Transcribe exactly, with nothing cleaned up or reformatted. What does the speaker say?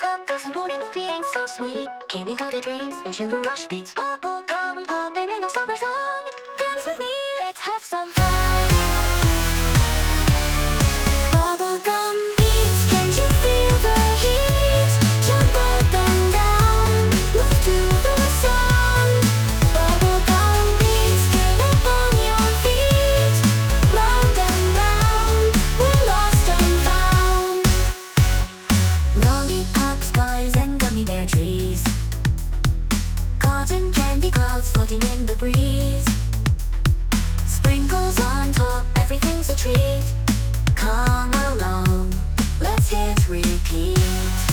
bubblegum doesn't morning feeling so sweet. Candy coated dreams and sugar rush beats. Bubblegum pop, baby, no summer song. Dance with me, let's have some fun. Bubblegum beats, can't you feel the heat? Jump up and down, move to the song. Bubblegum beats, get up on your feet. Round and round, we're lost and found. Lollipops, bars, and gummy bear trees. Cotton candy clouds floating in the breeze. Sprinkles on top, everything's a treat. Come along, let's hit repeat.